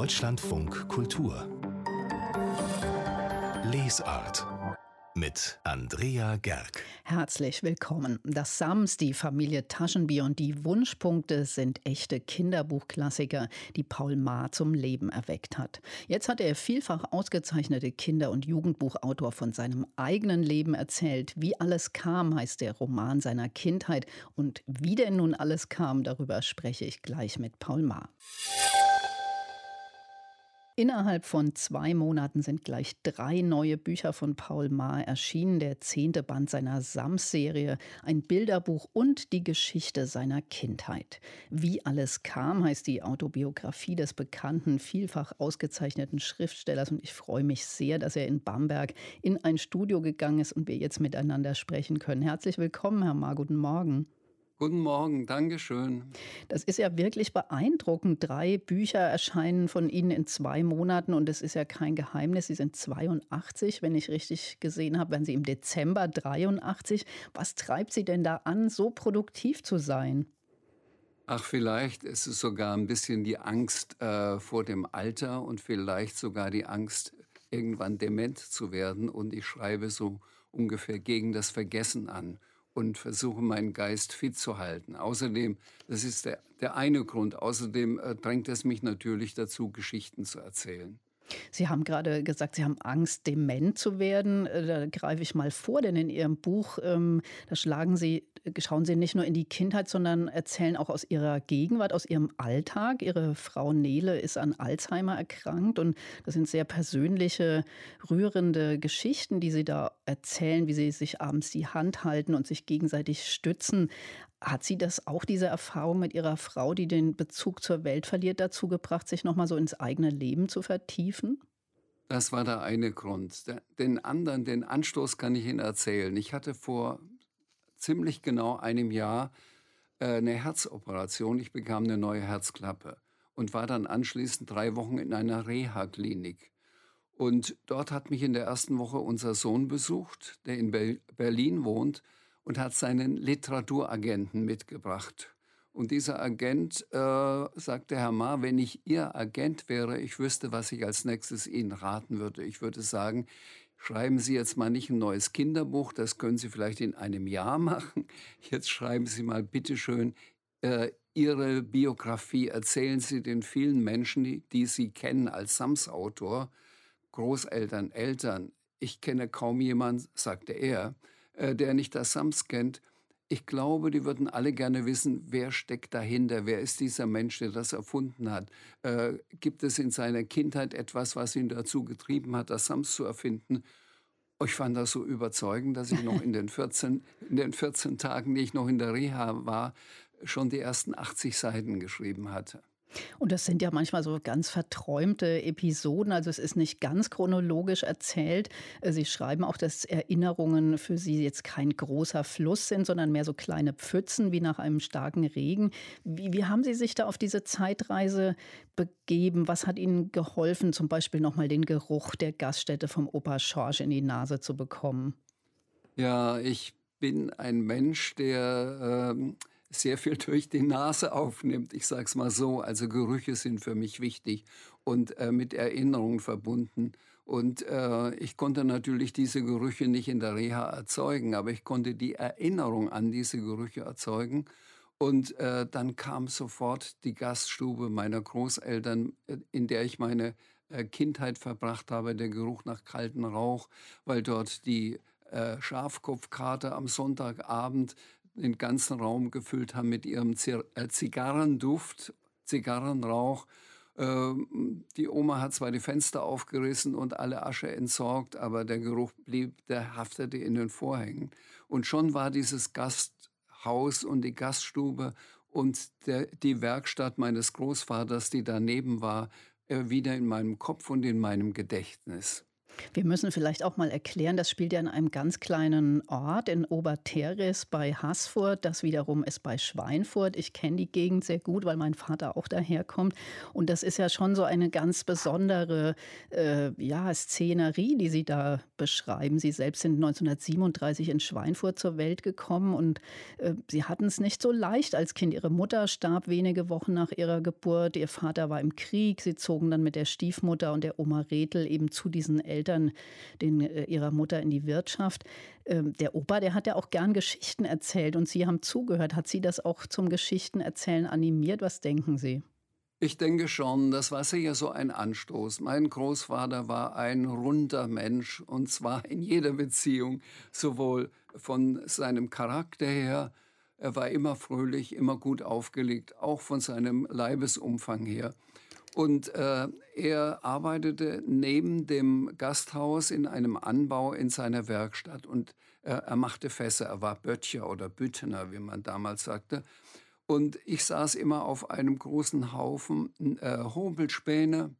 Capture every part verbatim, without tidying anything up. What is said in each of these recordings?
Deutschlandfunk Kultur Lesart mit Andrea Gerg. Herzlich willkommen. Das Sams, die Familie Taschenbier und die Wunschpunkte sind echte Kinderbuchklassiker, die Paul Maar zum Leben erweckt hat. Jetzt hat der vielfach ausgezeichnete Kinder- und Jugendbuchautor von seinem eigenen Leben erzählt. Wie alles kam, heißt der Roman seiner Kindheit. Und wie denn nun alles kam, darüber spreche ich gleich mit Paul Maar. Innerhalb von zwei Monaten sind gleich drei neue Bücher von Paul Maar erschienen. Der zehnte Band seiner Sams-Serie, ein Bilderbuch und die Geschichte seiner Kindheit. Wie alles kam, heißt die Autobiografie des bekannten, vielfach ausgezeichneten Schriftstellers. Und ich freue mich sehr, dass er in Bamberg in ein Studio gegangen ist und wir jetzt miteinander sprechen können. Herzlich willkommen, Herr Maar, guten Morgen. Guten Morgen, Dankeschön. Das ist ja wirklich beeindruckend. Drei Bücher erscheinen von Ihnen in zwei Monaten und es ist ja kein Geheimnis. Sie sind zweiundachtzig, wenn ich richtig gesehen habe, werden Sie im Dezember dreiundachtzig. Was treibt Sie denn da an, so produktiv zu sein? Ach, vielleicht ist es sogar ein bisschen die Angst äh, vor dem Alter und vielleicht sogar die Angst, irgendwann dement zu werden. Und ich schreibe so ungefähr gegen das Vergessen an und versuche, meinen Geist fit zu halten. Außerdem, das ist der, der eine Grund, außerdem äh, drängt es mich natürlich dazu, Geschichten zu erzählen. Sie haben gerade gesagt, Sie haben Angst, dement zu werden. Da greife ich mal vor, denn in Ihrem Buch, ähm, da schlagen Sie, schauen Sie nicht nur in die Kindheit, sondern erzählen auch aus Ihrer Gegenwart, aus Ihrem Alltag. Ihre Frau Nele ist an Alzheimer erkrankt und das sind sehr persönliche, rührende Geschichten, die Sie da erzählen, wie Sie sich abends die Hand halten und sich gegenseitig stützen. Hat Sie das auch, diese Erfahrung mit Ihrer Frau, die den Bezug zur Welt verliert, dazu gebracht, sich noch mal so ins eigene Leben zu vertiefen? Das war der eine Grund. Den anderen, den Anstoß kann ich Ihnen erzählen. Ich hatte vor ziemlich genau einem Jahr eine Herzoperation. Ich bekam eine neue Herzklappe und war dann anschließend drei Wochen in einer Reha-Klinik. Und dort hat mich in der ersten Woche unser Sohn besucht, der in Berlin wohnt, und hat seinen Literaturagenten mitgebracht. Und dieser Agent äh, sagte, Herr Maar, wenn ich Ihr Agent wäre, ich wüsste, was ich als nächstes Ihnen raten würde. Ich würde sagen, schreiben Sie jetzt mal nicht ein neues Kinderbuch, das können Sie vielleicht in einem Jahr machen. Jetzt schreiben Sie mal bitteschön äh, Ihre Biografie. Erzählen Sie den vielen Menschen, die, die Sie kennen als Sams-Autor, Großeltern, Eltern. Ich kenne kaum jemanden, sagte er, der nicht das Sams kennt. Ich glaube, die würden alle gerne wissen, wer steckt dahinter, wer ist dieser Mensch, der das erfunden hat. Äh, gibt es in seiner Kindheit etwas, was ihn dazu getrieben hat, das Sams zu erfinden? Ich fand das so überzeugend, dass ich noch in den vierzehn, in den vierzehn Tagen, die ich noch in der Reha war, schon die ersten achtzig Seiten geschrieben hatte. Und das sind ja manchmal so ganz verträumte Episoden, also es ist nicht ganz chronologisch erzählt. Sie schreiben auch, dass Erinnerungen für Sie jetzt kein großer Fluss sind, sondern mehr so kleine Pfützen wie nach einem starken Regen. Wie, wie haben Sie sich da auf diese Zeitreise begeben? Was hat Ihnen geholfen, zum Beispiel nochmal den Geruch der Gaststätte vom Opa Schorsch in die Nase zu bekommen? Ja, ich bin ein Mensch, der ähm sehr viel durch die Nase aufnimmt. Ich sag's mal so, also Gerüche sind für mich wichtig und äh, mit Erinnerungen verbunden. Und äh, ich konnte natürlich diese Gerüche nicht in der Reha erzeugen, aber ich konnte die Erinnerung an diese Gerüche erzeugen. Und äh, dann kam sofort die Gaststube meiner Großeltern, in der ich meine äh, Kindheit verbracht habe, der Geruch nach kaltem Rauch, weil dort die äh, Schafkopfkater am Sonntagabend den ganzen Raum gefüllt haben mit ihrem Zigarrenduft, Zigarrenrauch. Die Oma hat zwar die Fenster aufgerissen und alle Asche entsorgt, aber der Geruch blieb, der haftete in den Vorhängen. Und schon war dieses Gasthaus und die Gaststube und der, die Werkstatt meines Großvaters, die daneben war, wieder in meinem Kopf und in meinem Gedächtnis. Wir müssen vielleicht auch mal erklären, das spielt ja in einem ganz kleinen Ort in Oberteres bei Haßfurt. Das wiederum ist bei Schweinfurt. Ich kenne die Gegend sehr gut, weil mein Vater auch daherkommt. Und das ist ja schon so eine ganz besondere äh, ja, Szenerie, die Sie da beschreiben. Sie selbst sind neunzehnhundertsiebenunddreißig in Schweinfurt zur Welt gekommen und äh, Sie hatten es nicht so leicht als Kind. Ihre Mutter starb wenige Wochen nach ihrer Geburt. Ihr Vater war im Krieg. Sie zogen dann mit der Stiefmutter und der Oma Rethel eben zu diesen Eltern, den, äh, ihrer Mutter in die Wirtschaft. Ähm, der Opa, der hat ja auch gern Geschichten erzählt und Sie haben zugehört. Hat Sie das auch zum Geschichtenerzählen animiert? Was denken Sie? Ich denke schon, das war sicher so ein Anstoß. Mein Großvater war ein runder Mensch und zwar in jeder Beziehung, sowohl von seinem Charakter her, er war immer fröhlich, immer gut aufgelegt, auch von seinem Leibesumfang her. Und äh, er arbeitete neben dem Gasthaus in einem Anbau in seiner Werkstatt und äh, er machte Fässer, er war Böttcher oder Büttner, wie man damals sagte. Und ich saß immer auf einem großen Haufen äh, Hobelspäne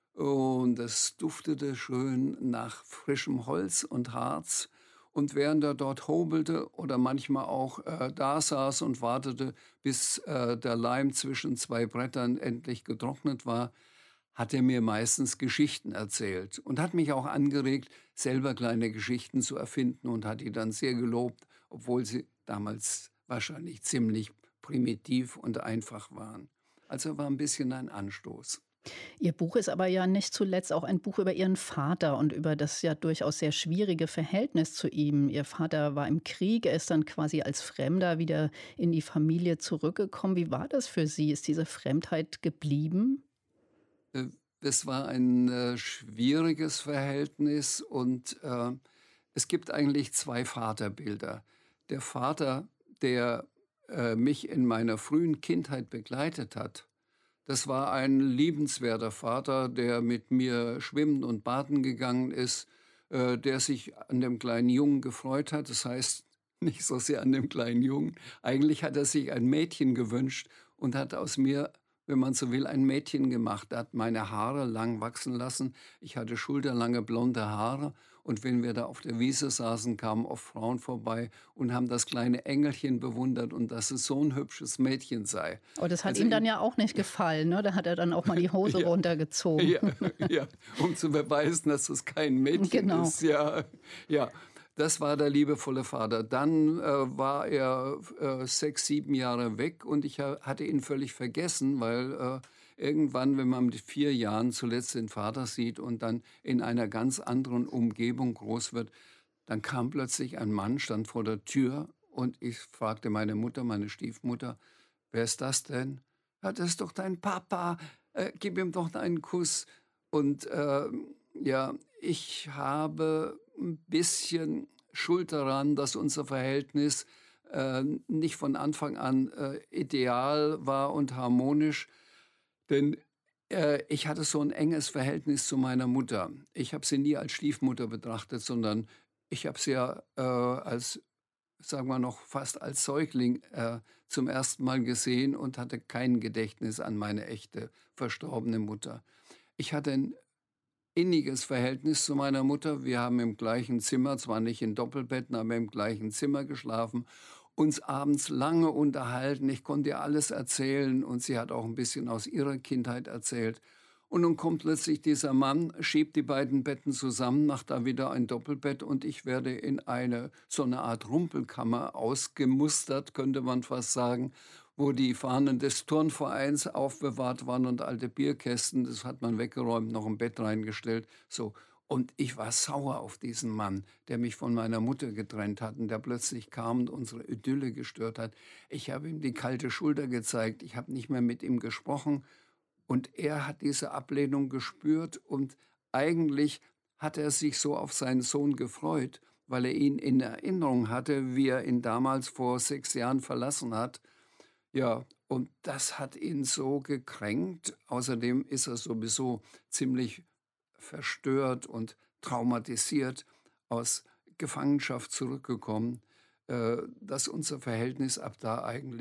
und es duftete schön nach frischem Holz und Harz. Und während er dort hobelte oder manchmal auch äh, da saß und wartete, bis äh, der Leim zwischen zwei Brettern endlich getrocknet war, hat er mir meistens Geschichten erzählt und hat mich auch angeregt, selber kleine Geschichten zu erfinden und hat die dann sehr gelobt, obwohl sie damals wahrscheinlich ziemlich primitiv und einfach waren. Also war ein bisschen ein Anstoß. Ihr Buch ist aber ja nicht zuletzt auch ein Buch über Ihren Vater und über das ja durchaus sehr schwierige Verhältnis zu ihm. Ihr Vater war im Krieg, er ist dann quasi als Fremder wieder in die Familie zurückgekommen. Wie war das für Sie? Ist diese Fremdheit geblieben? Äh, Es war ein äh, schwieriges Verhältnis und äh, es gibt eigentlich zwei Vaterbilder. Der Vater, der äh, mich in meiner frühen Kindheit begleitet hat, das war ein liebenswerter Vater, der mit mir schwimmen und baden gegangen ist, äh, der sich an dem kleinen Jungen gefreut hat. Das heißt, nicht so sehr an dem kleinen Jungen. Eigentlich hat er sich ein Mädchen gewünscht und hat aus mir, wenn man so will, ein Mädchen gemacht. Er hat meine Haare lang wachsen lassen. Ich hatte schulterlange blonde Haare. Und wenn wir da auf der Wiese saßen, kamen oft Frauen vorbei und haben das kleine Engelchen bewundert und dass es so ein hübsches Mädchen sei. Aber das hat Also ihm dann in, ja auch nicht gefallen, ne? Da hat er dann auch mal die Hose ja, runtergezogen. ja, ja, um zu beweisen, dass es kein Mädchen Genau. ist. Ja, ja. Das war der liebevolle Vater. Dann äh, war er äh, sechs, sieben Jahre weg und ich ha hatte ihn völlig vergessen, weil äh, irgendwann, wenn man mit vier Jahren zuletzt den Vater sieht und dann in einer ganz anderen Umgebung groß wird, dann kam plötzlich ein Mann, stand vor der Tür und ich fragte meine Mutter, meine Stiefmutter, wer ist das denn? Ja, das ist doch dein Papa, äh, gib ihm doch einen Kuss. Und äh, ja, ich habe ein bisschen Schuld daran, dass unser Verhältnis äh, nicht von Anfang an äh, ideal war und harmonisch. Denn äh, ich hatte so ein enges Verhältnis zu meiner Mutter. Ich habe sie nie als Stiefmutter betrachtet, sondern ich habe sie ja äh, als, sagen wir noch, fast als Säugling äh, zum ersten Mal gesehen und hatte kein Gedächtnis an meine echte verstorbene Mutter. Ich hatte ein inniges Verhältnis zu meiner Mutter. Wir haben im gleichen Zimmer, zwar nicht in Doppelbetten, aber im gleichen Zimmer geschlafen, uns abends lange unterhalten. Ich konnte ihr alles erzählen und sie hat auch ein bisschen aus ihrer Kindheit erzählt. Und nun kommt plötzlich dieser Mann, schiebt die beiden Betten zusammen, macht da wieder ein Doppelbett und ich werde in eine so eine Art Rumpelkammer ausgemustert, könnte man fast sagen, wo die Fahnen des Turnvereins aufbewahrt waren und alte Bierkästen. Das hat man weggeräumt, noch ein Bett reingestellt. So. Und ich war sauer auf diesen Mann, der mich von meiner Mutter getrennt hat und der plötzlich kam und unsere Idylle gestört hat. Ich habe ihm die kalte Schulter gezeigt. Ich habe nicht mehr mit ihm gesprochen. Und er hat diese Ablehnung gespürt und eigentlich hat er sich so auf seinen Sohn gefreut, weil er ihn in Erinnerung hatte, wie er ihn damals vor sechs Jahren verlassen hat. Ja, und das hat ihn so gekränkt. Außerdem ist er sowieso ziemlich verstört und traumatisiert aus Gefangenschaft zurückgekommen, äh, dass unser Verhältnis ab da eigentlich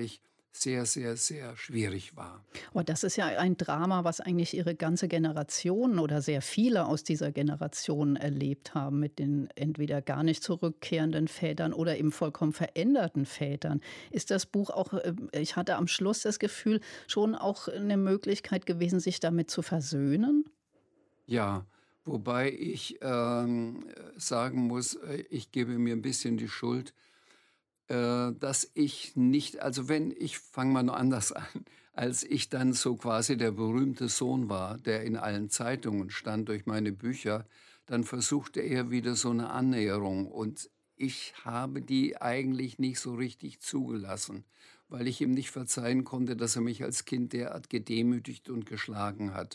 sehr, sehr, sehr schwierig war. Aber das ist ja ein Drama, was eigentlich Ihre ganze Generation oder sehr viele aus dieser Generation erlebt haben, mit den entweder gar nicht zurückkehrenden Vätern oder eben vollkommen veränderten Vätern. Ist das Buch auch, äh, ich hatte am Schluss das Gefühl, schon auch eine Möglichkeit gewesen, sich damit zu versöhnen? Ja, wobei ich ähm, sagen muss, äh, ich gebe mir ein bisschen die Schuld, äh, dass ich nicht, also wenn ich fange mal nur anders an, als ich dann so quasi der berühmte Sohn war, der in allen Zeitungen stand durch meine Bücher, dann versuchte er wieder so eine Annäherung und ich habe die eigentlich nicht so richtig zugelassen, weil ich ihm nicht verzeihen konnte, dass er mich als Kind derart gedemütigt und geschlagen hat.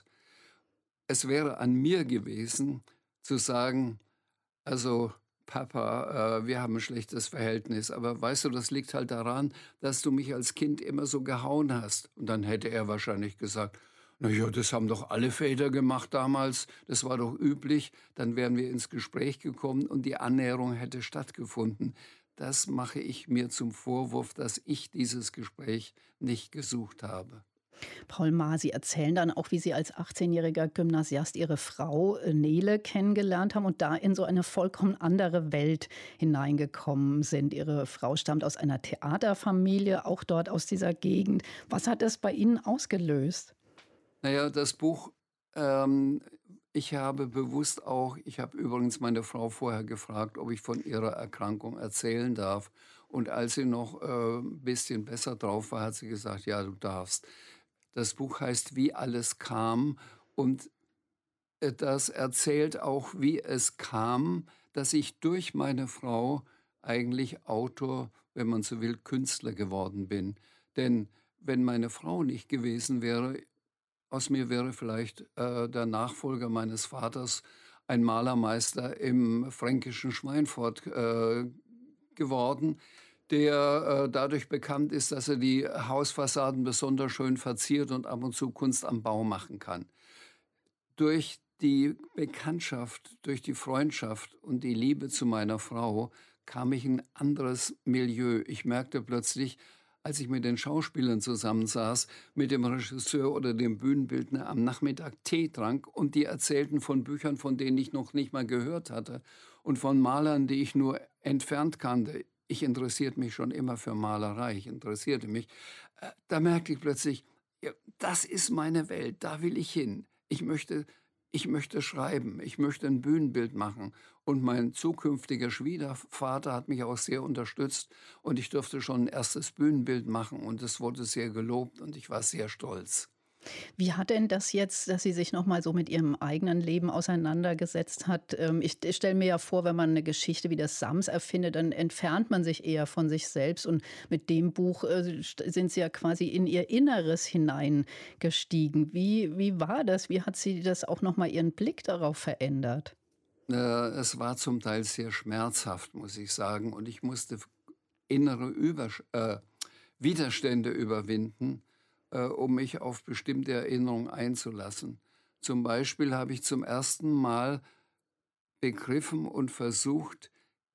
Es wäre an mir gewesen, zu sagen, also Papa, äh, wir haben ein schlechtes Verhältnis, aber weißt du, das liegt halt daran, dass du mich als Kind immer so gehauen hast. Und dann hätte er wahrscheinlich gesagt, na ja, das haben doch alle Väter gemacht damals, das war doch üblich. Dann wären wir ins Gespräch gekommen und die Annäherung hätte stattgefunden. Das mache ich mir zum Vorwurf, dass ich dieses Gespräch nicht gesucht habe. Paul Maar, Sie erzählen dann auch, wie Sie als achtzehnjähriger Gymnasiast Ihre Frau äh, Nele kennengelernt haben und da in so eine vollkommen andere Welt hineingekommen sind. Ihre Frau stammt aus einer Theaterfamilie, auch dort aus dieser Gegend. Was hat das bei Ihnen ausgelöst? Naja, das Buch, ähm, ich habe bewusst auch, ich habe übrigens meine Frau vorher gefragt, ob ich von ihrer Erkrankung erzählen darf. Und als sie noch äh, ein bisschen besser drauf war, hat sie gesagt, ja, du darfst. Das Buch heißt Wie alles kam und äh, das erzählt auch, wie es kam, dass ich durch meine Frau eigentlich Autor, wenn man so will, Künstler geworden bin. Denn wenn meine Frau nicht gewesen wäre, aus mir wäre vielleicht äh, der Nachfolger meines Vaters, ein Malermeister im fränkischen Schweinfurt äh, geworden, der äh, dadurch bekannt ist, dass er die Hausfassaden besonders schön verziert und ab und zu Kunst am Bau machen kann. Durch die Bekanntschaft, durch die Freundschaft und die Liebe zu meiner Frau kam ich in ein anderes Milieu. Ich merkte plötzlich, als ich mit den Schauspielern zusammensaß, mit dem Regisseur oder dem Bühnenbildner am Nachmittag Tee trank und die erzählten von Büchern, von denen ich noch nicht mal gehört hatte und von Malern, die ich nur entfernt kannte. Ich interessierte mich schon immer für Malerei, ich interessierte mich. Äh, Da merkte ich plötzlich, ja, das ist meine Welt, da will ich hin. Ich möchte, ich möchte schreiben, ich möchte ein Bühnenbild machen. Und mein zukünftiger Schwiegervater hat mich auch sehr unterstützt und ich durfte schon ein erstes Bühnenbild machen und es wurde sehr gelobt und ich war sehr stolz. Wie hat denn das jetzt, dass sie sich noch mal so mit ihrem eigenen Leben auseinandergesetzt hat? Ähm, ich ich stelle mir ja vor, wenn man eine Geschichte wie das Sams erfindet, dann entfernt man sich eher von sich selbst. Und mit dem Buch äh, st- sind Sie ja quasi in Ihr Inneres hineingestiegen. Wie, wie war das? Wie hat sie das auch noch mal Ihren Blick darauf verändert? Äh, es war zum Teil sehr schmerzhaft, muss ich sagen, und ich musste innere Übersch äh, Widerstände überwinden, äh, um mich auf bestimmte Erinnerungen einzulassen. Zum Beispiel habe ich zum ersten Mal begriffen und versucht,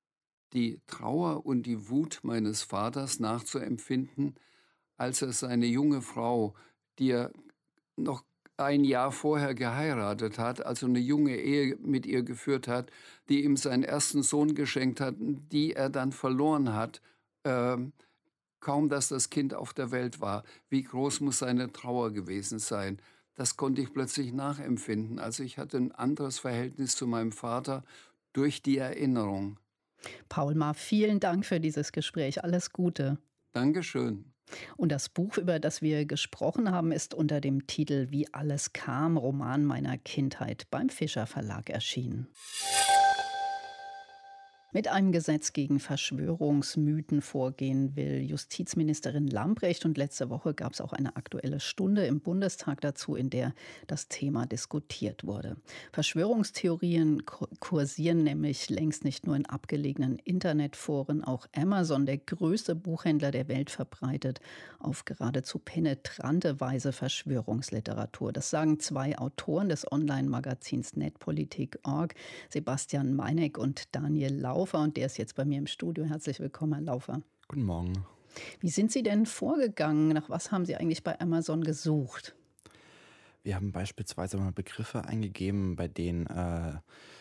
die Trauer und die Wut meines Vaters nachzuempfinden, als er seine junge Frau, die er noch ein Jahr vorher geheiratet hat, also eine junge Ehe mit ihr geführt hat, die ihm seinen ersten Sohn geschenkt hat, die er dann verloren hat, ähm, kaum dass das Kind auf der Welt war. Wie groß muss seine Trauer gewesen sein? Das konnte ich plötzlich nachempfinden. Also ich hatte ein anderes Verhältnis zu meinem Vater durch die Erinnerung. Paul Maar, vielen Dank für dieses Gespräch. Alles Gute. Dankeschön. Und das Buch, über das wir gesprochen haben, ist unter dem Titel Wie alles kam, Roman meiner Kindheit beim Fischer Verlag erschienen. Mit einem Gesetz gegen Verschwörungsmythen vorgehen will Justizministerin Lambrecht. Und letzte Woche gab es auch eine Aktuelle Stunde im Bundestag dazu, in der das Thema diskutiert wurde. Verschwörungstheorien kursieren nämlich längst nicht nur in abgelegenen Internetforen. Auch Amazon, der größte Buchhändler der Welt, verbreitet auf geradezu penetrante Weise Verschwörungsliteratur. Das sagen zwei Autoren des Online-Magazins Netpolitik Punkt org, Sebastian Meineck und Daniel Laufer. Und der ist jetzt bei mir im Studio. Herzlich willkommen, Herr Laufer. Guten Morgen. Wie sind Sie denn vorgegangen? Nach was haben Sie eigentlich bei Amazon gesucht? Wir haben beispielsweise mal Begriffe eingegeben, bei denen äh,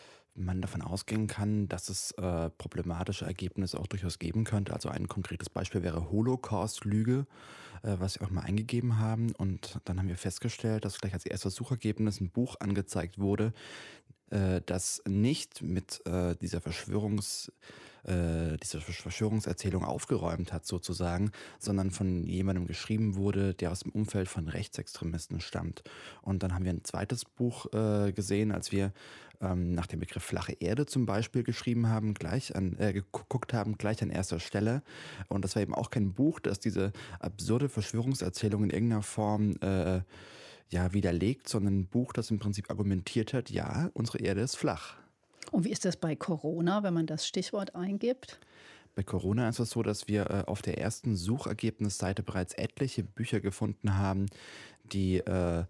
man davon ausgehen kann, dass es äh, problematische Ergebnisse auch durchaus geben könnte. Also ein konkretes Beispiel wäre Holocaust-Lüge, äh, was wir auch mal eingegeben haben. Und dann haben wir festgestellt, dass gleich als erstes Suchergebnis ein Buch angezeigt wurde, äh, das nicht mit äh, dieser Verschwörungs äh, diese Verschwörungserzählung aufgeräumt hat sozusagen, sondern von jemandem geschrieben wurde, der aus dem Umfeld von Rechtsextremisten stammt. Und dann haben wir ein zweites Buch äh, gesehen, als wir ähm, nach dem Begriff flache Erde zum Beispiel geschrieben haben, gleich an, äh, geguckt haben, gleich an erster Stelle. Und das war eben auch kein Buch, das diese absurde Verschwörungserzählung in irgendeiner Form äh, ja, widerlegt, sondern ein Buch, das im Prinzip argumentiert hat, ja, unsere Erde ist flach. Und wie ist das bei Corona, wenn man das Stichwort eingibt? Bei Corona ist es so, dass wir äh, auf der ersten Suchergebnisseite bereits etliche Bücher gefunden haben, die, äh,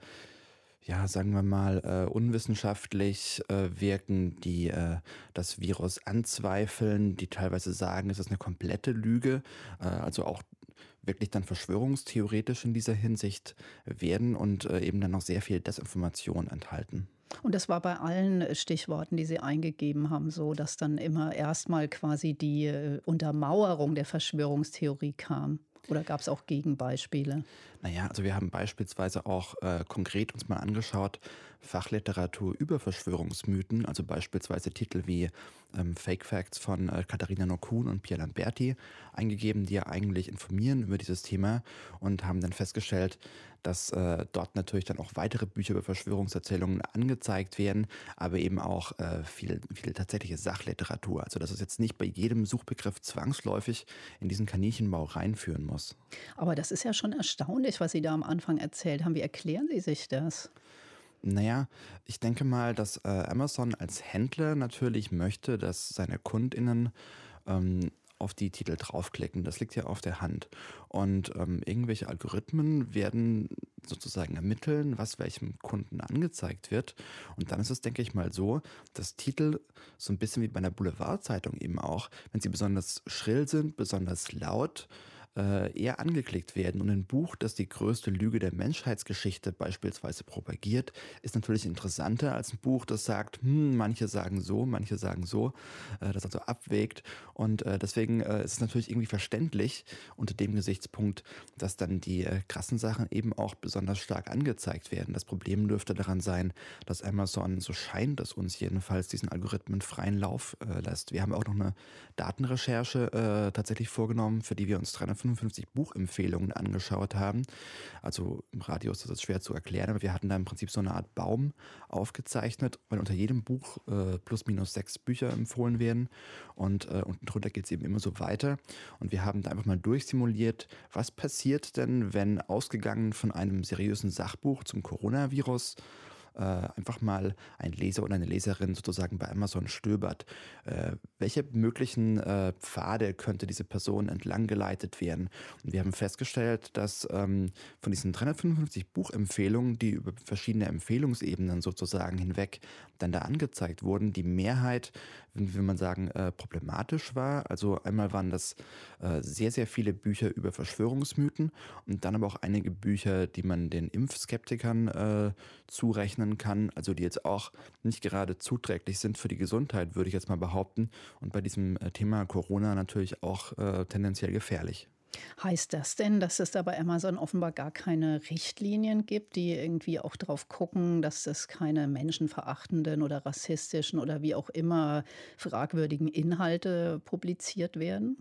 ja, sagen wir mal, äh, unwissenschaftlich äh, wirken, die äh, das Virus anzweifeln, die teilweise sagen, es ist eine komplette Lüge, äh, also auch wirklich dann verschwörungstheoretisch in dieser Hinsicht werden und äh, eben dann noch sehr viel Desinformation enthalten. Und das war bei allen Stichworten, die Sie eingegeben haben, so, dass dann immer erstmal quasi die äh, Untermauerung der Verschwörungstheorie kam. Oder gab es auch Gegenbeispiele? Naja, also wir haben beispielsweise auch äh, konkret uns mal angeschaut, Fachliteratur über Verschwörungsmythen, also beispielsweise Titel wie ähm, Fake Facts von äh, Katharina Nokun und Pierre Lamberti eingegeben, die ja eigentlich informieren über dieses Thema und haben dann festgestellt, dass äh, dort natürlich dann auch weitere Bücher über Verschwörungserzählungen angezeigt werden, aber eben auch äh, viel, viel tatsächliche Sachliteratur. Also dass es jetzt nicht bei jedem Suchbegriff zwangsläufig in diesen Kaninchenbau reinführen muss. Aber das ist ja schon erstaunlich, was Sie da am Anfang erzählt haben. Wie erklären Sie sich das? Naja, ich denke mal, dass äh, Amazon als Händler natürlich möchte, dass seine KundInnen ähm, auf die Titel draufklicken. Das liegt ja auf der Hand. Und ähm, irgendwelche Algorithmen werden sozusagen ermitteln, was welchem Kunden angezeigt wird. Und dann ist es, denke ich mal, so, dass Titel so ein bisschen wie bei einer Boulevardzeitung eben auch, wenn sie besonders schrill sind, besonders laut, äh, eher angeklickt werden. Und ein Buch, das die größte Lüge der Menschheitsgeschichte beispielsweise propagiert, ist natürlich interessanter als ein Buch, das sagt, hm, manche sagen so, manche sagen so, äh, das also abwägt. Und äh, deswegen äh, ist es natürlich irgendwie verständlich unter dem Gesichtspunkt, dass dann die äh, krassen Sachen eben auch besonders stark angezeigt werden. Das Problem dürfte daran sein, dass Amazon, so scheint es uns jedenfalls, diesen Algorithmen freien Lauf äh, lässt. Wir haben auch noch eine Datenrecherche äh, tatsächlich vorgenommen, für die wir uns dreihundertfünfundfünfzig Buchempfehlungen angeschaut haben. Also im Radio ist das jetzt schwer zu erklären, aber wir hatten da im Prinzip so eine Art Baum aufgezeichnet, weil unter jedem Buch äh, plus minus sechs Bücher empfohlen werden und äh, unten drunter geht es eben immer so weiter. Und wir haben da einfach mal durchsimuliert, was passiert denn, wenn ausgegangen von einem seriösen Sachbuch zum Coronavirus äh, einfach mal ein Leser oder eine Leserin sozusagen bei Amazon stöbert. Äh, welche möglichen äh, Pfade könnte diese Person entlang geleitet werden? Und wir haben festgestellt, dass ähm, von diesen dreihundertfünfundfünfzig Buchempfehlungen, die über verschiedene Empfehlungsebenen sozusagen hinweg dann da angezeigt wurden, die Mehrheit, will man sagen, äh, problematisch war. Also einmal waren das äh, sehr, sehr viele Bücher über Verschwörungsmythen und dann aber auch einige Bücher, die man den Impfskeptikern äh, zurechnen kann, also die jetzt auch nicht gerade zuträglich sind für die Gesundheit, würde ich jetzt mal behaupten. Und bei diesem äh, Thema Corona natürlich auch äh, tendenziell gefährlich. Heißt das denn, dass es da bei Amazon offenbar gar keine Richtlinien gibt, die irgendwie auch drauf gucken, dass es keine menschenverachtenden oder rassistischen oder wie auch immer fragwürdigen Inhalte publiziert werden?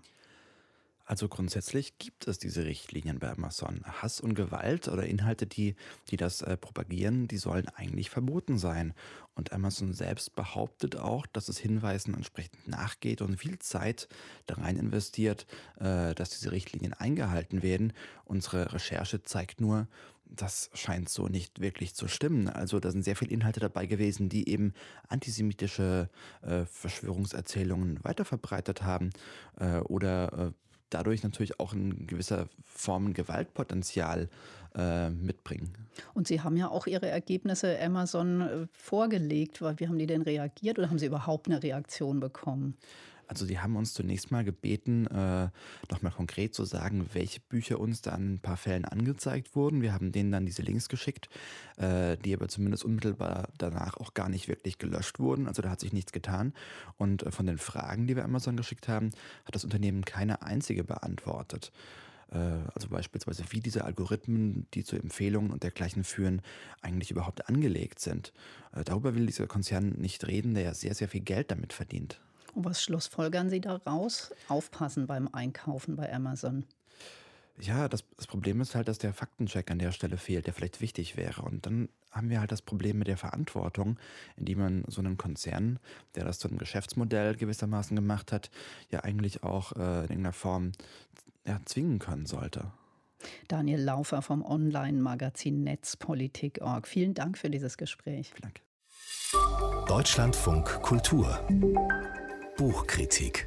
Also grundsätzlich gibt es diese Richtlinien bei Amazon. Hass und Gewalt oder Inhalte, die, die das äh, propagieren, die sollen eigentlich verboten sein. Und Amazon selbst behauptet auch, dass es Hinweisen entsprechend nachgeht und viel Zeit da rein investiert, äh, dass diese Richtlinien eingehalten werden. Unsere Recherche zeigt nur, das scheint so nicht wirklich zu stimmen. Also da sind sehr viele Inhalte dabei gewesen, die eben antisemitische äh, Verschwörungserzählungen weiterverbreitet haben äh, oder äh, dadurch natürlich auch in gewisser Form Gewaltpotenzial äh, mitbringen. Und Sie haben ja auch Ihre Ergebnisse Amazon äh, vorgelegt. Wir haben die denn reagiert oder haben Sie überhaupt eine Reaktion bekommen? Also die haben uns zunächst mal gebeten, äh, nochmal konkret zu sagen, welche Bücher uns da an ein paar Fällen angezeigt wurden. Wir haben denen dann diese Links geschickt, äh, die aber zumindest unmittelbar danach auch gar nicht wirklich gelöscht wurden. Also da hat sich nichts getan. Und äh, von den Fragen, die wir Amazon geschickt haben, hat das Unternehmen keine einzige beantwortet. Äh, also beispielsweise, wie diese Algorithmen, die zu Empfehlungen und dergleichen führen, eigentlich überhaupt angelegt sind. Äh, darüber will dieser Konzern nicht reden, der ja sehr, sehr viel Geld damit verdient. Und was schlussfolgern Sie daraus? Aufpassen beim Einkaufen bei Amazon. Ja, das, das Problem ist halt, dass der Faktencheck an der Stelle fehlt, der vielleicht wichtig wäre. Und dann haben wir halt das Problem mit der Verantwortung, indem man so einen Konzern, der das zu einem Geschäftsmodell gewissermaßen gemacht hat, ja eigentlich auch äh, in irgendeiner Form ja, zwingen können sollte. Daniel Laufer vom Online-Magazin Netzpolitik Punkt org. Vielen Dank für dieses Gespräch. Vielen Dank. Deutschlandfunk Kultur Buchkritik.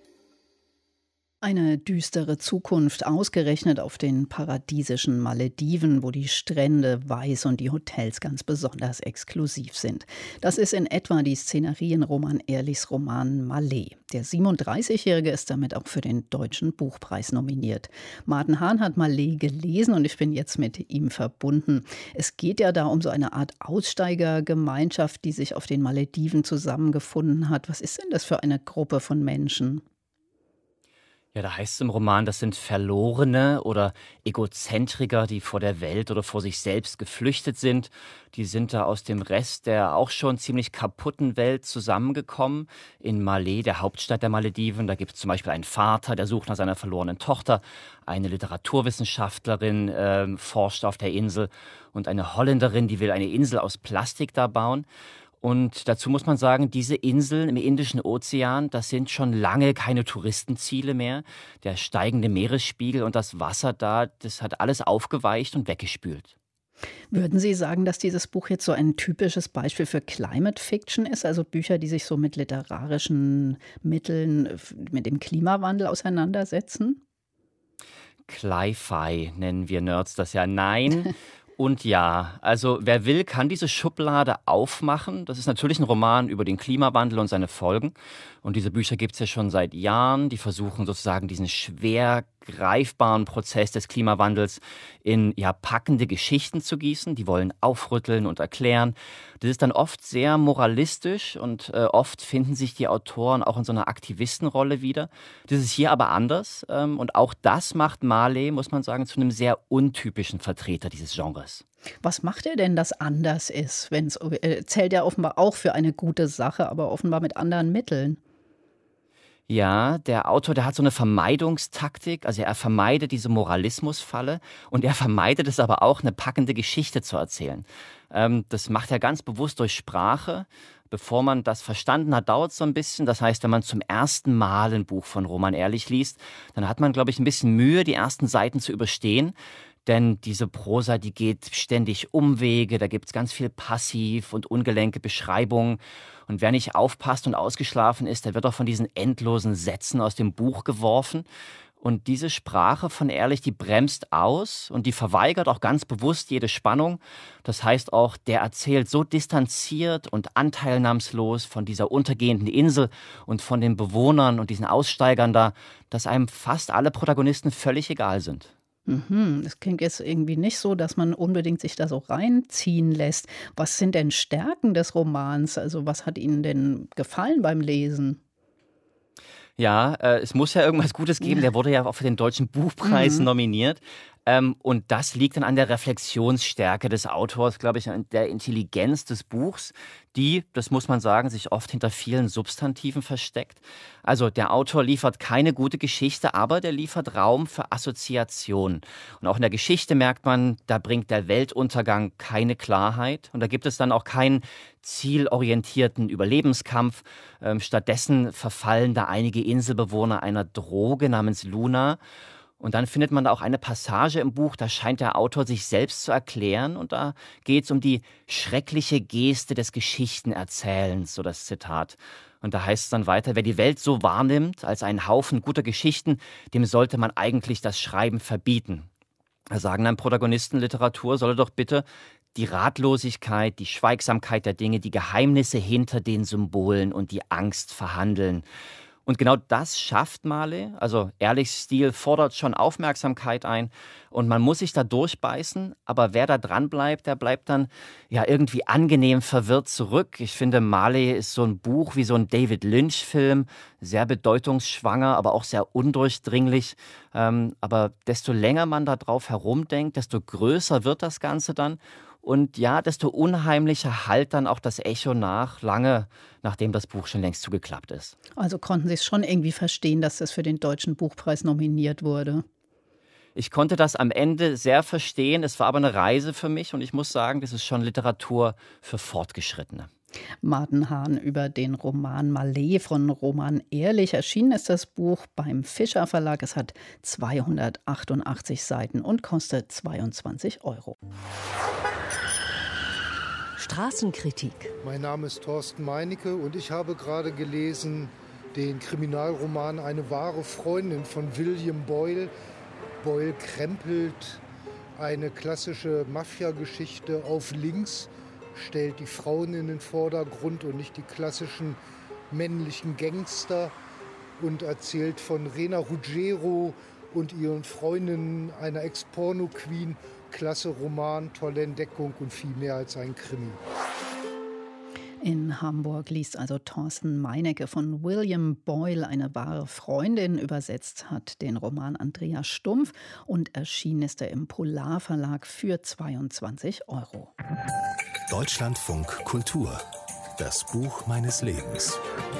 Eine düstere Zukunft, ausgerechnet auf den paradiesischen Malediven, wo die Strände weiß und die Hotels ganz besonders exklusiv sind. Das ist in etwa die Szenerie in Roman Ehrlichs Roman Malé. Der siebenunddreißigjährige ist damit auch für den Deutschen Buchpreis nominiert. Martin Hahn hat Malé gelesen und ich bin jetzt mit ihm verbunden. Es geht ja da um so eine Art Aussteigergemeinschaft, die sich auf den Malediven zusammengefunden hat. Was ist denn das für eine Gruppe von Menschen? Ja, da heißt es im Roman, das sind Verlorene oder Egozentriker, die vor der Welt oder vor sich selbst geflüchtet sind. Die sind da aus dem Rest der auch schon ziemlich kaputten Welt zusammengekommen. In Malé, der Hauptstadt der Malediven, da gibt es zum Beispiel einen Vater, der sucht nach seiner verlorenen Tochter. Eine Literaturwissenschaftlerin äh, forscht auf der Insel und eine Holländerin, die will eine Insel aus Plastik da bauen. Und dazu muss man sagen, diese Inseln im Indischen Ozean, das sind schon lange keine Touristenziele mehr. Der steigende Meeresspiegel und das Wasser da, das hat alles aufgeweicht und weggespült. Würden Sie sagen, dass dieses Buch jetzt so ein typisches Beispiel für Climate Fiction ist? Also Bücher, die sich so mit literarischen Mitteln, mit dem Klimawandel auseinandersetzen? Cli-Fi nennen wir Nerds das ja. Nein. Und ja, also wer will, kann diese Schublade aufmachen. Das ist natürlich ein Roman über den Klimawandel und seine Folgen. Und diese Bücher gibt es ja schon seit Jahren. Die versuchen sozusagen diesen schwer greifbaren Prozess des Klimawandels in ja, packende Geschichten zu gießen. Die wollen aufrütteln und erklären. Das ist dann oft sehr moralistisch und äh, oft finden sich die Autoren auch in so einer Aktivistenrolle wieder. Das ist hier aber anders. Ähm, und auch das macht Malé, muss man sagen, zu einem sehr untypischen Vertreter dieses Genres. Was macht er denn, das anders ist? Wenn's, äh, zählt er offenbar auch für eine gute Sache, aber offenbar mit anderen Mitteln. Ja, der Autor, der hat so eine Vermeidungstaktik, also er vermeidet diese Moralismusfalle und er vermeidet es aber auch, eine packende Geschichte zu erzählen. Ähm, das macht er ganz bewusst durch Sprache. Bevor man das verstanden hat, dauert es so ein bisschen. Das heißt, wenn man zum ersten Mal ein Buch von Roman Ehrlich liest, dann hat man, glaube ich, ein bisschen Mühe, die ersten Seiten zu überstehen. Denn diese Prosa, die geht ständig Umwege, da gibt es ganz viel Passiv und ungelenke Beschreibungen. Und wer nicht aufpasst und ausgeschlafen ist, der wird auch von diesen endlosen Sätzen aus dem Buch geworfen. Und diese Sprache von Ehrlich, die bremst aus und die verweigert auch ganz bewusst jede Spannung. Das heißt auch, der erzählt so distanziert und anteilnahmslos von dieser untergehenden Insel und von den Bewohnern und diesen Aussteigern da, dass einem fast alle Protagonisten völlig egal sind. Mhm, das klingt jetzt irgendwie nicht so, dass man unbedingt sich da so reinziehen lässt. Was sind denn Stärken des Romans? Also was hat Ihnen denn gefallen beim Lesen? Ja, äh, es muss ja irgendwas Gutes geben. Der wurde ja auch für den Deutschen Buchpreis Mhm. nominiert. Ähm, und das liegt dann an der Reflexionsstärke des Autors, glaube ich, an der Intelligenz des Buchs, die, das muss man sagen, sich oft hinter vielen Substantiven versteckt. Also der Autor liefert keine gute Geschichte, aber der liefert Raum für Assoziation. Und auch in der Geschichte merkt man, da bringt der Weltuntergang keine Klarheit. Und da gibt es dann auch keinen zielorientierten Überlebenskampf. Ähm, stattdessen verfallen da einige Inselbewohner einer Droge namens Luna. Und dann findet man da auch eine Passage im Buch, da scheint der Autor sich selbst zu erklären. Und da geht es um die schreckliche Geste des Geschichtenerzählens, so das Zitat. Und da heißt es dann weiter, wer die Welt so wahrnimmt als einen Haufen guter Geschichten, dem sollte man eigentlich das Schreiben verbieten. Da sagen dann Protagonisten, Literatur solle doch bitte die Ratlosigkeit, die Schweigsamkeit der Dinge, die Geheimnisse hinter den Symbolen und die Angst verhandeln. Und genau das schafft Marley. Also Ehrlichs Stil fordert schon Aufmerksamkeit ein und man muss sich da durchbeißen. Aber wer da dran bleibt, der bleibt dann ja irgendwie angenehm verwirrt zurück. Ich finde, Marley ist so ein Buch wie so ein David Lynch-Film. Sehr bedeutungsschwanger, aber auch sehr undurchdringlich. Ähm, aber desto länger man da drauf herumdenkt, desto größer wird das Ganze dann. Und ja, desto unheimlicher hallt dann auch das Echo nach, lange nachdem das Buch schon längst zugeklappt ist. Also konnten Sie es schon irgendwie verstehen, dass das für den Deutschen Buchpreis nominiert wurde? Ich konnte das am Ende sehr verstehen. Es war aber eine Reise für mich und ich muss sagen, das ist schon Literatur für Fortgeschrittene. Martin Hahn über den Roman Malé von Roman Ehrlich. Erschienen ist das Buch beim Fischer Verlag. Es hat zweihundertachtundachtzig Seiten und kostet zweiundzwanzig Euro. Straßenkritik. Mein Name ist Thorsten Meinecke und ich habe gerade gelesen den Kriminalroman Eine wahre Freundin von William Boyle. Boyle krempelt eine klassische Mafia-Geschichte auf links, stellt die Frauen in den Vordergrund und nicht die klassischen männlichen Gangster und erzählt von Rena Ruggiero und ihren Freundinnen, einer Ex-Porno-Queen. Klasse Roman, tolle Entdeckung und viel mehr als ein Krimi. In Hamburg liest also Thorsten Meinecke von William Boyle eine wahre Freundin. Übersetzt hat den Roman Andreas Stumpf und erschienen ist er im Polar Verlag für zweiundzwanzig Euro. Deutschlandfunk Kultur. Das Buch meines Lebens.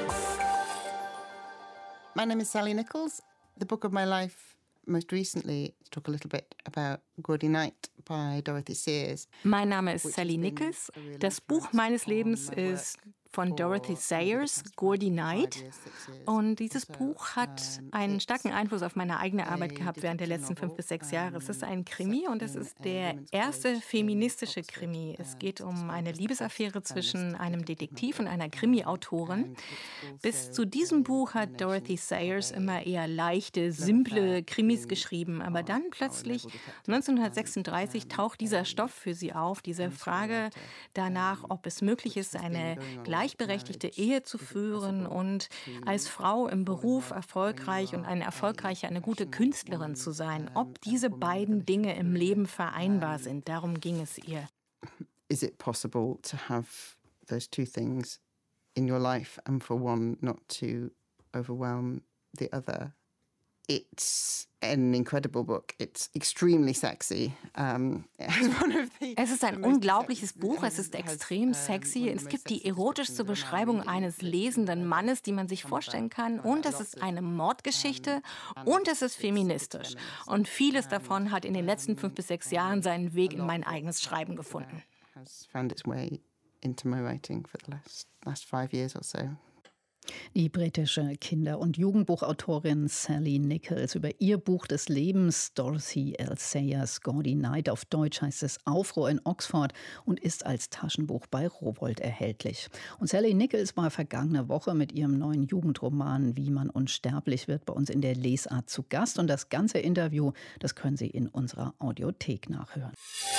My name is Sally Nichols. The book of my life most recently talk a little bit about Gordy Knight by Dorothy Sayers. Mein Name ist Sally Nichols. Das Buch meines Lebens ist von Dorothy Sayers, Gordy Knight. Und dieses Buch hat einen starken Einfluss auf meine eigene Arbeit gehabt während der letzten fünf bis sechs Jahre. Es ist ein Krimi und es ist der erste feministische Krimi. Es geht um eine Liebesaffäre zwischen einem Detektiv und einer Krimi-Autorin. Bis zu diesem Buch hat Dorothy Sayers immer eher leichte, simple Krimis geschrieben. Aber dann plötzlich, neunzehnhundertsechsunddreißig, taucht dieser Stoff für sie auf, diese Frage danach, ob es möglich ist, eine gleichberechtigte Ehe zu führen und als Frau im Beruf erfolgreich und eine erfolgreiche, eine gute Künstlerin zu sein. Ob diese beiden Dinge im Leben vereinbar sind, darum ging es ihr. Is it possible to have those two things in your life and for one not to overwhelm the other? It's an incredible book. It's extremely sexy. Um, es ist ein unglaubliches Buch. Es ist extrem sexy. Es gibt die erotischste Beschreibung eines lesenden Mannes, die man sich vorstellen kann. Und es ist eine Mordgeschichte. Und es ist feministisch. Und vieles davon hat in den letzten fünf bis sechs Jahren seinen Weg in mein eigenes Schreiben gefunden. Has found its way into my writing for the last last five years or so. Die britische Kinder- und Jugendbuchautorin Sally Nichols über ihr Buch des Lebens, Dorothy L. Sayers Gordy Knight. Auf Deutsch heißt es Aufruhr in Oxford und ist als Taschenbuch bei Rowohlt erhältlich. Und Sally Nichols war vergangene Woche mit ihrem neuen Jugendroman Wie man unsterblich wird bei uns in der Lesart zu Gast. Und das ganze Interview, das können Sie in unserer Audiothek nachhören.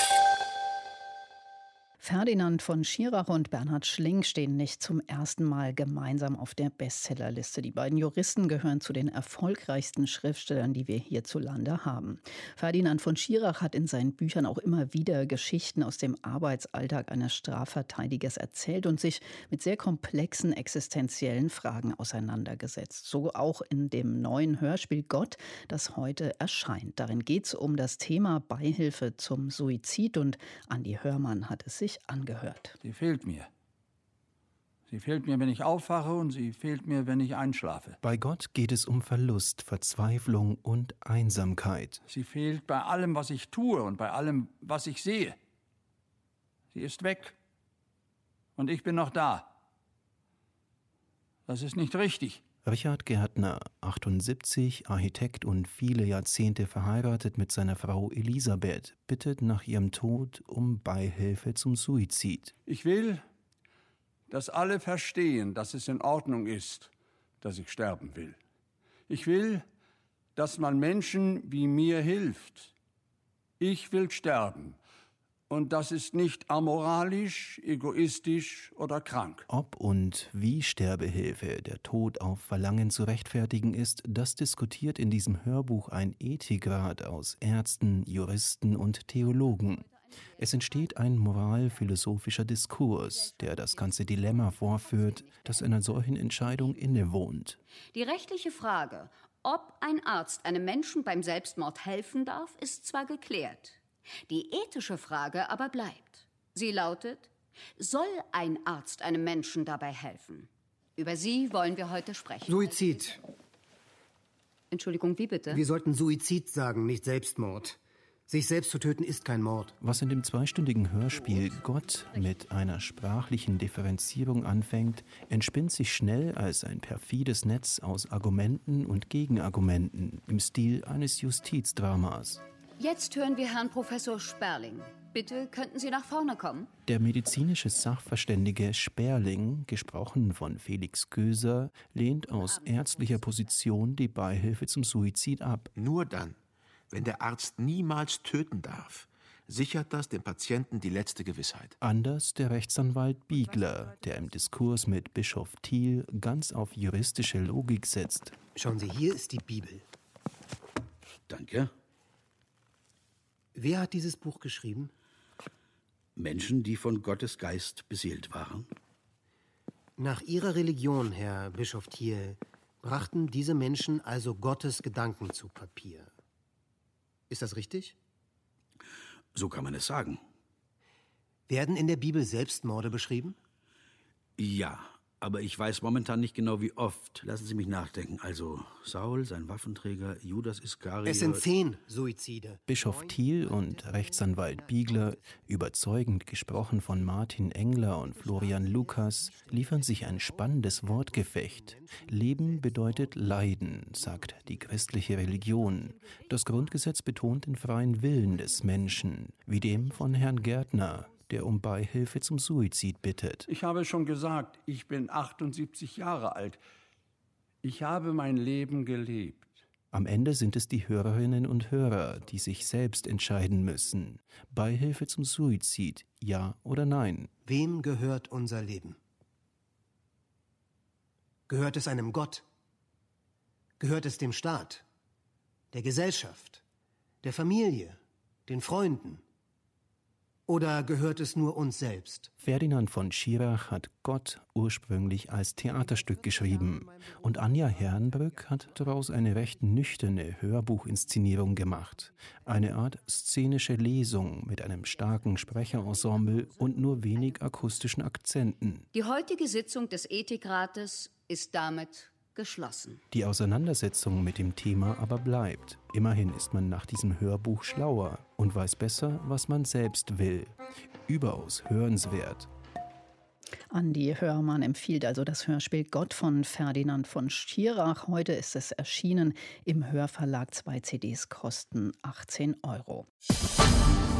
Ferdinand von Schirach und Bernhard Schling stehen nicht zum ersten Mal gemeinsam auf der Bestsellerliste. Die beiden Juristen gehören zu den erfolgreichsten Schriftstellern, die wir hierzulande haben. Ferdinand von Schirach hat in seinen Büchern auch immer wieder Geschichten aus dem Arbeitsalltag eines Strafverteidigers erzählt und sich mit sehr komplexen existenziellen Fragen auseinandergesetzt. So auch in dem neuen Hörspiel Gott, das heute erscheint. Darin geht es um das Thema Beihilfe zum Suizid und Andi Hörmann hat es sich angehört. Sie fehlt mir. Sie fehlt mir, wenn ich aufwache und sie fehlt mir, wenn ich einschlafe. Bei Gott geht es um Verlust, Verzweiflung und Einsamkeit. Sie fehlt bei allem, was ich tue und bei allem, was ich sehe. Sie ist weg und ich bin noch da. Das ist nicht richtig. Richard Gärtner, achtundsiebzig, Architekt und viele Jahrzehnte verheiratet mit seiner Frau Elisabeth, bittet nach ihrem Tod um Beihilfe zum Suizid. Ich will, dass alle verstehen, dass es in Ordnung ist, dass ich sterben will. Ich will, dass man Menschen wie mir hilft. Ich will sterben Und das ist nicht amoralisch, egoistisch oder krank. Ob und wie Sterbehilfe, der Tod auf Verlangen zu rechtfertigen ist, das diskutiert in diesem Hörbuch ein Ethikrat aus Ärzten, Juristen und Theologen. Es entsteht ein moralphilosophischer Diskurs, der das ganze Dilemma vorführt, das einer solchen Entscheidung innewohnt. Die rechtliche Frage, ob ein Arzt einem Menschen beim Selbstmord helfen darf, ist zwar geklärt. Die ethische Frage aber bleibt. Sie lautet: Soll ein Arzt einem Menschen dabei helfen? Über sie wollen wir heute sprechen. Suizid. Entschuldigung, wie bitte? Wir sollten Suizid sagen, nicht Selbstmord. Sich selbst zu töten ist kein Mord. Was in dem zweistündigen Hörspiel Gott mit einer sprachlichen Differenzierung anfängt, entspinnt sich schnell als ein perfides Netz aus Argumenten und Gegenargumenten im Stil eines Justizdramas. Jetzt hören wir Herrn Professor Sperling. Bitte, könnten Sie nach vorne kommen? Der medizinische Sachverständige Sperling, gesprochen von Felix Göser, lehnt aus ärztlicher Position die Beihilfe zum Suizid ab. Nur dann, wenn der Arzt niemals töten darf, sichert das dem Patienten die letzte Gewissheit. Anders der Rechtsanwalt Biegler, der im Diskurs mit Bischof Thiel ganz auf juristische Logik setzt. Schauen Sie, hier ist die Bibel. Danke. Wer hat dieses Buch geschrieben? Menschen, die von Gottes Geist beseelt waren. Nach Ihrer Religion, Herr Bischof Thiel, brachten diese Menschen also Gottes Gedanken zu Papier. Ist das richtig? So kann man es sagen. Werden in der Bibel Selbstmorde beschrieben? Ja, aber ich weiß momentan nicht genau, wie oft. Lassen Sie mich nachdenken. Also Saul, sein Waffenträger, Judas Iskariot... Es sind zehn Suizide. Bischof Thiel und Rechtsanwalt Biegler, überzeugend gesprochen von Martin Engler und Florian Lukas, liefern sich ein spannendes Wortgefecht. Leben bedeutet Leiden, sagt die christliche Religion. Das Grundgesetz betont den freien Willen des Menschen, wie dem von Herrn Gärtner, der um Beihilfe zum Suizid bittet. Ich habe schon gesagt, ich bin achtundsiebzig Jahre alt. Ich habe mein Leben gelebt. Am Ende sind es die Hörerinnen und Hörer, die sich selbst entscheiden müssen. Beihilfe zum Suizid, ja oder nein? Wem gehört unser Leben? Gehört es einem Gott? Gehört es dem Staat, der Gesellschaft, der Familie, den Freunden? Oder gehört es nur uns selbst? Ferdinand von Schirach hat Gott ursprünglich als Theaterstück geschrieben und Anja Herrenbrück hat daraus eine recht nüchterne Hörbuchinszenierung gemacht. Eine Art szenische Lesung mit einem starken Sprecherensemble und nur wenig akustischen Akzenten. Die heutige Sitzung des Ethikrates ist damit geschlossen. Die Auseinandersetzung mit dem Thema aber bleibt. Immerhin ist man nach diesem Hörbuch schlauer und weiß besser, was man selbst will. Überaus hörenswert. Andi Hörmann empfiehlt also das Hörspiel Gott von Ferdinand von Schirach. Heute ist es erschienen im Hörverlag. Zwei C Ds kosten achtzehn Euro.